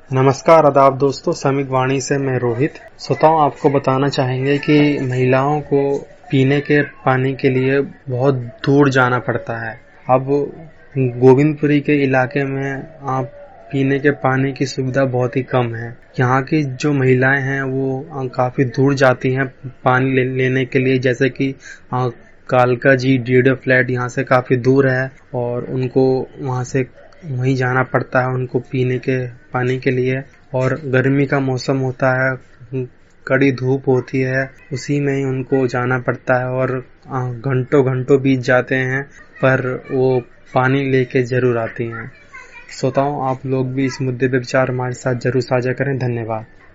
नमस्कार आदाब दोस्तों, समीक वाणी से मैं रोहित। श्रोताओं, आपको बताना चाहेंगे कि महिलाओं को पीने के पानी के लिए बहुत दूर जाना पड़ता है। अब गोविंदपुरी के इलाके में आप पीने के पानी की सुविधा बहुत ही कम है। यहाँ की जो महिलाएं हैं वो काफी दूर जाती हैं पानी लेने के लिए, जैसे कि कालका जी डीडो फ्लैट यहाँ से काफी दूर है और उनको वहाँ से वहीं जाना पड़ता है उनको पीने के पानी के लिए। और गर्मी का मौसम होता है, कड़ी धूप होती है, उसी में ही उनको जाना पड़ता है और घंटों घंटों बीत जाते हैं, पर वो पानी लेके जरूर आती हैं। श्रोताओं, आप लोग भी इस मुद्दे पे विचार हमारे साथ जरूर साझा करें। धन्यवाद।